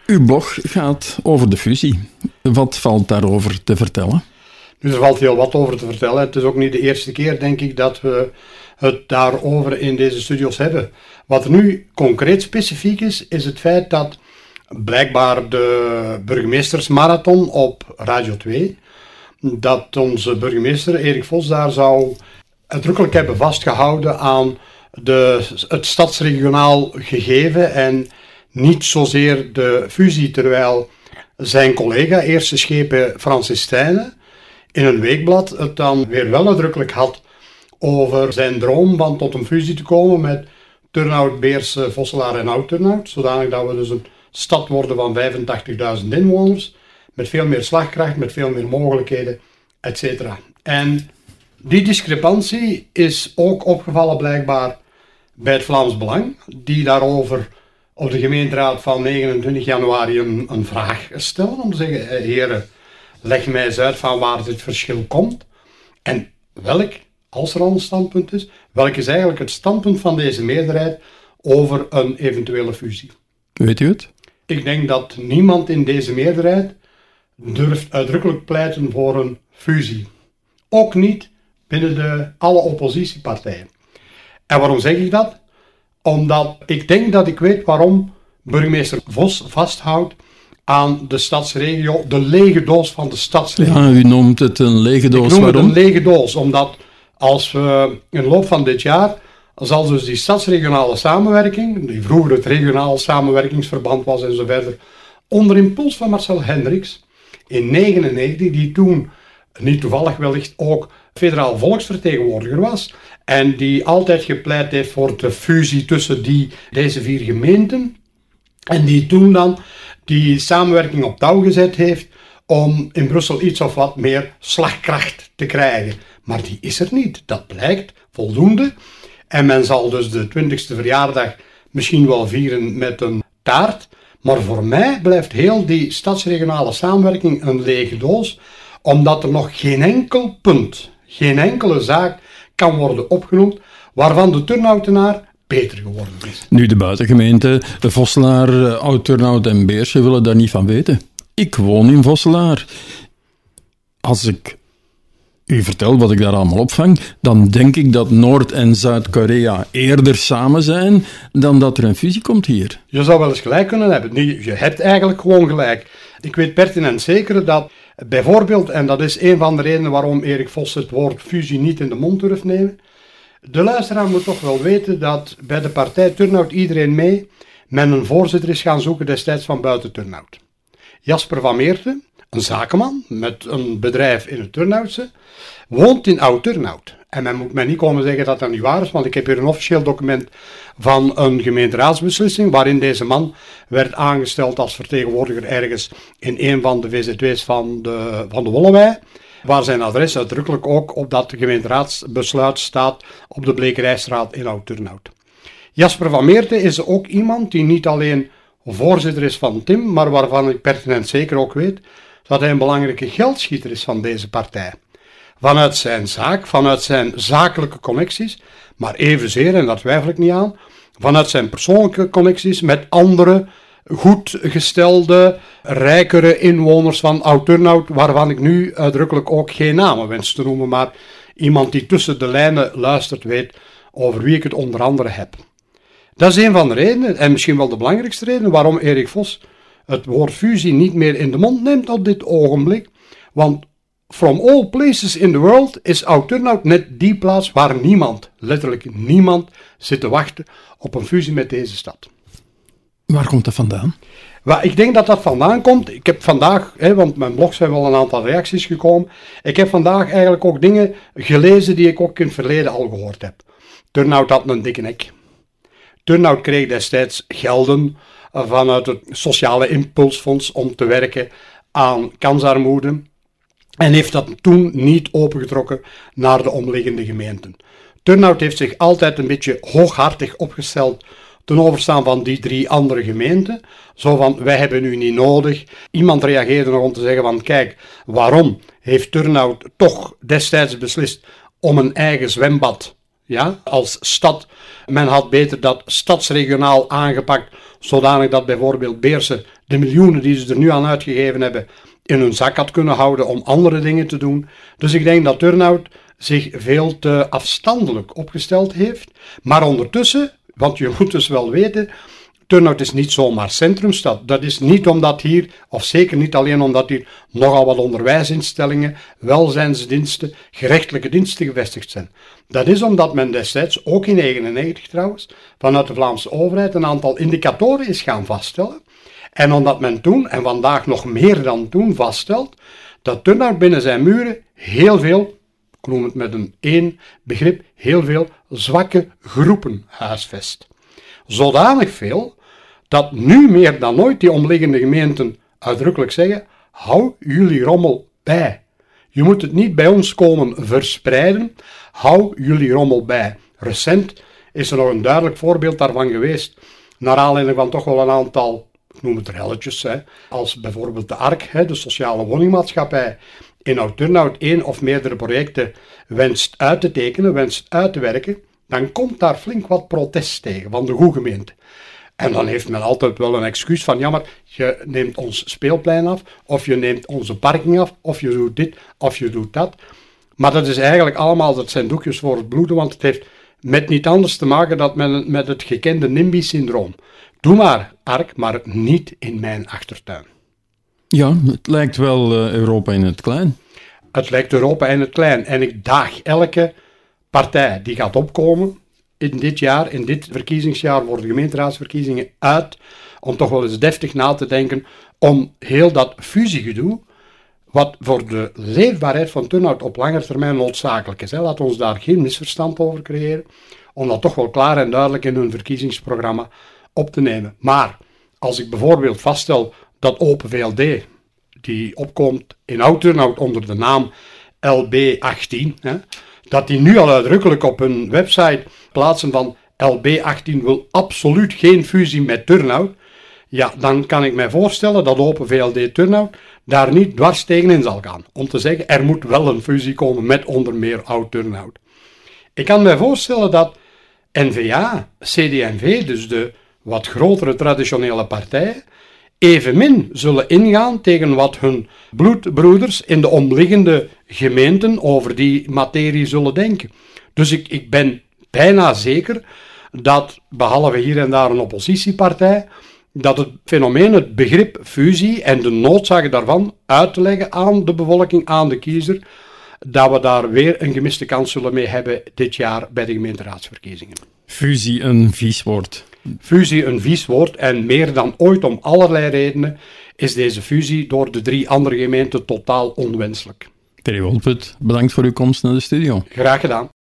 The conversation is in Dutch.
Uw blog gaat over de fusie. Wat valt daarover te vertellen? Dus er valt heel wat over te vertellen. Het is ook niet de eerste keer, denk ik, dat we het daarover in deze studio's hebben. Wat er nu concreet specifiek is het feit dat blijkbaar de burgemeestersmarathon op Radio 2, dat onze burgemeester Erik Vos daar zou uitdrukkelijk hebben vastgehouden aan het stadsregionaal gegeven en niet zozeer de fusie, terwijl zijn collega, eerste schepen Francis Stijnen, in een weekblad het dan weer wel uitdrukkelijk had over zijn droom van tot een fusie te komen met Turnhout, Beerse, Vosselaar en Oud-Turnhout, zodanig dat we dus een stad worden van 85.000 inwoners, met veel meer slagkracht, met veel meer mogelijkheden, etc. En die discrepantie is ook opgevallen blijkbaar bij het Vlaams Belang, die daarover op de gemeenteraad van 29 januari een vraag stellen, om te zeggen, heren, leg mij eens uit van waar dit verschil komt. En welk, als er al een standpunt is, welk is eigenlijk het standpunt van deze meerderheid over een eventuele fusie? Weet u het? Ik denk dat niemand in deze meerderheid durft uitdrukkelijk pleiten voor een fusie. Ook niet binnen alle oppositiepartijen. En waarom zeg ik dat? Omdat ik denk dat ik weet waarom burgemeester Vos vasthoudt aan de stadsregio, de lege doos van de stadsregio. Ja, u noemt het een lege doos. Ik noem waarom? het een lege doos, omdat als we in de loop van dit jaar zal dus die stadsregionale samenwerking, die vroeger het regionaal samenwerkingsverband was en zo verder, onder impuls van Marcel Hendricks in 1999, die toen niet toevallig wellicht ook federaal volksvertegenwoordiger was en die altijd gepleit heeft voor de fusie tussen deze 4 gemeenten en die toen dan die samenwerking op touw gezet heeft om in Brussel iets of wat meer slagkracht te krijgen. Maar die is er niet. Dat blijkt voldoende. En men zal dus de 20e verjaardag misschien wel vieren met een taart. Maar voor mij blijft heel die stadsregionale samenwerking een lege doos, omdat er nog geen enkel punt, geen enkele zaak kan worden opgenoemd waarvan de Turnhoutenaar beter geworden is. Nu, de buitengemeente, Vosselaar, Oud-Turnhout en Beerse willen daar niet van weten. Ik woon in Vosselaar. Als ik u vertel wat ik daar allemaal opvang, dan denk ik dat Noord- en Zuid-Korea eerder samen zijn dan dat er een fusie komt hier. Je zou wel eens gelijk kunnen hebben. Nee, je hebt eigenlijk gewoon gelijk. Ik weet pertinent zeker dat bijvoorbeeld, en dat is een van de redenen waarom Erik Vos het woord fusie niet in de mond durft nemen, de luisteraar moet toch wel weten dat bij de partij Turnhout iedereen mee men een voorzitter is gaan zoeken destijds van buiten Turnhout. Jasper van Meerten, een zakenman met een bedrijf in het Turnhoutse, woont in Oud-Turnhout. En men moet mij niet komen zeggen dat dat niet waar is, want ik heb hier een officieel document van een gemeenteraadsbeslissing waarin deze man werd aangesteld als vertegenwoordiger ergens in een van de VZW's van de Wollewei, waar zijn adres uitdrukkelijk ook op dat gemeenteraadsbesluit staat op de Blekerijstraat in Oud-Turnhout. Jasper van Meerten is ook iemand die niet alleen voorzitter is van TIM, maar waarvan ik pertinent zeker ook weet dat hij een belangrijke geldschieter is van deze partij. Vanuit zijn zaak, vanuit zijn zakelijke connecties, maar evenzeer, en daar twijfel ik niet aan, vanuit zijn persoonlijke connecties met andere goedgestelde, rijkere inwoners van Oud-Turnhout, waarvan ik nu uitdrukkelijk ook geen namen wens te noemen, maar iemand die tussen de lijnen luistert weet over wie ik het onder andere heb. Dat is een van de redenen, en misschien wel de belangrijkste reden, waarom Erik Vos het woord fusie niet meer in de mond neemt op dit ogenblik. Want from all places in the world is Oud-Turnhout net die plaats waar niemand, letterlijk niemand, zit te wachten op een fusie met deze stad. Waar komt dat vandaan? Ik denk dat dat vandaan komt. Ik heb vandaag, want mijn blog zijn wel een aantal reacties gekomen. Ik heb vandaag eigenlijk ook dingen gelezen die ik ook in het verleden al gehoord heb. Turnhout had een dikke nek. Turnhout kreeg destijds gelden vanuit het Sociale Impulsfonds om te werken aan kansarmoede en heeft dat toen niet opengetrokken naar de omliggende gemeenten. Turnhout heeft zich altijd een beetje hooghartig opgesteld ten overstaan van die 3 andere gemeenten. Zo van, wij hebben u niet nodig. Iemand reageerde nog om te zeggen van, kijk, waarom heeft Turnhout toch destijds beslist om een eigen zwembad, Ja, als stad. Men had beter dat stadsregionaal aangepakt, zodanig dat bijvoorbeeld Beersen de miljoenen die ze er nu aan uitgegeven hebben in hun zak had kunnen houden om andere dingen te doen. Dus ik denk dat Turnhout zich veel te afstandelijk opgesteld heeft. Maar ondertussen, want je moet dus wel weten, Turnhout is niet zomaar centrumstad. Dat is niet omdat hier, of zeker niet alleen omdat hier nogal wat onderwijsinstellingen, welzijnsdiensten, gerechtelijke diensten gevestigd zijn. Dat is omdat men destijds, ook in 1999 trouwens, vanuit de Vlaamse overheid een aantal indicatoren is gaan vaststellen. En omdat men toen, en vandaag nog meer dan toen, vaststelt dat Turnhout binnen zijn muren heel veel, ik noem het met een één begrip, heel veel zwakke groepen huisvest. Zodanig veel dat nu meer dan ooit die omliggende gemeenten uitdrukkelijk zeggen: hou jullie rommel bij. Je moet het niet bij ons komen verspreiden, hou jullie rommel bij. Recent is er nog een duidelijk voorbeeld daarvan geweest, naar aanleiding van toch wel een aantal, ik noem het relletjes, als bijvoorbeeld de ARK, de sociale woningmaatschappij, in Oud-Turnhout 1 of meerdere projecten wenst uit te tekenen, wenst uit te werken, dan komt daar flink wat protest tegen van de goede gemeente. En dan heeft men altijd wel een excuus van, ja, maar je neemt ons speelplein af, of je neemt onze parking af, of je doet dit, of je doet dat. Maar dat is eigenlijk allemaal, dat zijn doekjes voor het bloeden, want het heeft met niet anders te maken dan met het gekende NIMBY-syndroom. Doe maar, ARK, maar niet in mijn achtertuin. Ja, het lijkt wel Europa in het klein. Het lijkt Europa in het klein. En ik daag elke partij die gaat opkomen in dit jaar, in dit verkiezingsjaar voor de gemeenteraadsverkiezingen uit, om toch wel eens deftig na te denken om heel dat fusiegedoe, wat voor de leefbaarheid van Turnhout op lange termijn noodzakelijk is. Laat ons daar geen misverstand over creëren, om dat toch wel klaar en duidelijk in hun verkiezingsprogramma op te nemen. Maar als ik bijvoorbeeld vaststel dat Open VLD, die opkomt in Oud-Turnhout onder de naam LB18, dat die nu al uitdrukkelijk op hun website plaatsen van LB18 wil absoluut geen fusie met Turnhout, ja, dan kan ik mij voorstellen dat Open VLD Turnhout daar niet dwars tegenin zal gaan. Om te zeggen, er moet wel een fusie komen met onder meer Oud-Turnhout. Ik kan mij voorstellen dat N-VA, CD&V, dus de wat grotere traditionele partijen, evenmin zullen ingaan tegen wat hun bloedbroeders in de omliggende gemeenten over die materie zullen denken. Dus ik ben bijna zeker dat, behalve hier en daar een oppositiepartij, dat het fenomeen, het begrip fusie en de noodzaak daarvan uit te leggen aan de bevolking, aan de kiezer, dat we daar weer een gemiste kans zullen mee hebben dit jaar bij de gemeenteraadsverkiezingen. Fusie, een vies woord. Fusie, een vies woord, en meer dan ooit om allerlei redenen is deze fusie door de 3 andere gemeenten totaal onwenselijk. Terry Wolpert, bedankt voor uw komst naar de studio. Graag gedaan.